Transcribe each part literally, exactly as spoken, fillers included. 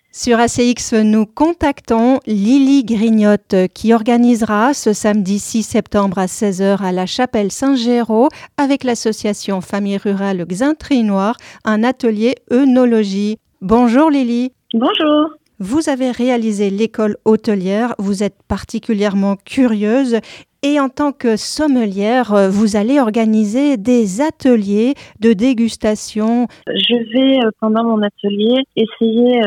Sur A C X, nous contactons Lily Grignotte qui organisera ce samedi six septembre à seize heures à la chapelle Saint-Géraud avec l'association Famille Rurale Xaintrinois un atelier œnologie. Bonjour Lily. Bonjour. Vous avez réalisé l'école hôtelière, vous êtes particulièrement curieuse et en tant que sommelière, vous allez organiser des ateliers de dégustation. Je vais, pendant mon atelier, essayer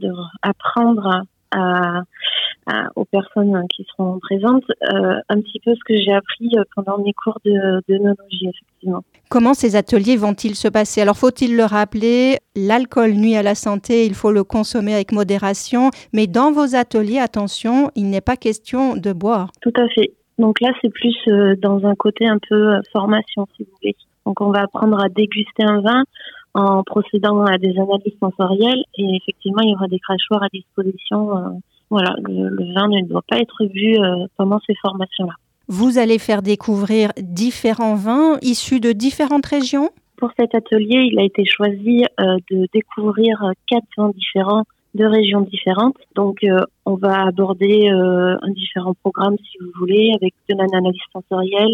d'apprendre à, à, aux personnes qui seront présentes euh, un petit peu ce que j'ai appris pendant mes cours de, d'œnologie, effectivement. Comment ces ateliers vont-ils se passer? Alors, faut-il le rappeler, l'alcool nuit à la santé, il faut le consommer avec modération, mais dans vos ateliers, attention, il n'est pas question de boire. Tout à fait. Donc là, c'est plus euh, dans un côté un peu euh, formation, si vous voulez. Donc on va apprendre à déguster un vin en procédant à des analyses sensorielles et effectivement, il y aura des crachoirs à disposition. Euh, voilà, le, le vin ne doit pas être bu euh, pendant ces formations-là. Vous allez faire découvrir différents vins issus de différentes régions? Pour cet atelier, il a été choisi euh, de découvrir quatre vins différents de régions différentes. Donc, euh, on va aborder euh, un différent programme, si vous voulez, avec de l'analyse sensorielle,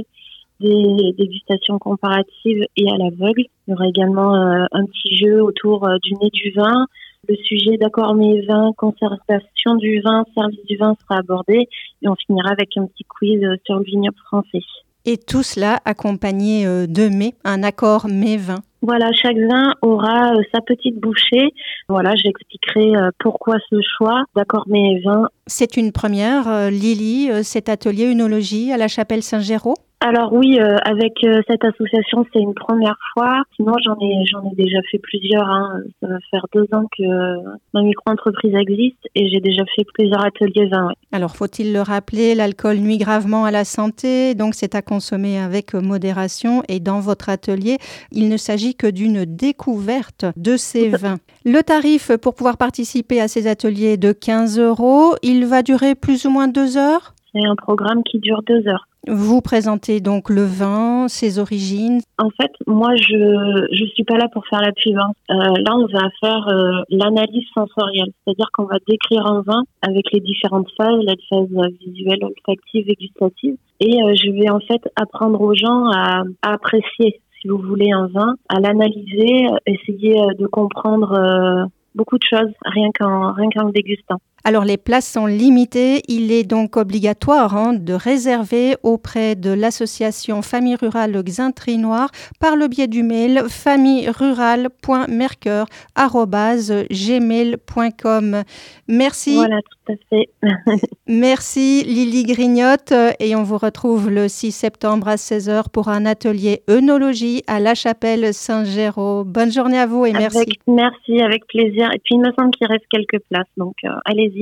des dégustations comparatives et à l'aveugle. Il y aura également euh, un petit jeu autour euh, du nez du vin. Le sujet d'accord mais vin, conservation du vin, service du vin sera abordé. Et on finira avec un petit quiz sur le vignoble français. Et tout cela accompagné de mets, un accord mets-vin. Voilà, chaque vin aura euh, sa petite bouchée. Voilà, j'expliquerai euh, pourquoi ce choix d'accord mets-vin. C'est une première, euh, Lily, euh, cet atelier œnologie à la chapelle Saint-Géraud? Alors oui, euh, avec euh, cette association, c'est une première fois. Sinon, j'en ai j'en ai déjà fait plusieurs. Hein. Ça va faire deux ans que euh, ma micro-entreprise existe et j'ai déjà fait plusieurs ateliers vin. Ouais. Alors, faut-il le rappeler, l'alcool nuit gravement à la santé, donc c'est à consommer avec modération. Et dans votre atelier, il ne s'agit que d'une découverte de ces vins. Le tarif pour pouvoir participer à ces ateliers est de quinze euros. Il va durer plus ou moins deux heures? C'est un programme qui dure deux heures. Vous présentez donc le vin, ses origines. En fait, moi, je je suis pas là pour faire la pub. Hein. Euh, là, on va faire euh, l'analyse sensorielle, c'est-à-dire qu'on va décrire un vin avec les différentes phases, la phase visuelle, olfactive et gustative. Et euh, je vais en fait apprendre aux gens à, à apprécier, si vous voulez, un vin, à l'analyser, essayer de comprendre euh, beaucoup de choses, rien qu'en rien qu'en le dégustant. Alors, les places sont limitées. Il est donc obligatoire hein, de réserver auprès de l'association Famille Rurale Xaintrinois par le biais du mail famille rurale point mercœur arobase gmail point com. Merci. Voilà, tout à fait. Merci Lily Grignotte et on vous retrouve le six septembre à seize heures pour un atelier œnologie à la chapelle Saint-Géraud. Bonne journée à vous et merci. Avec, merci, avec plaisir. Et puis, il me semble qu'il reste quelques places, donc euh, allez-y.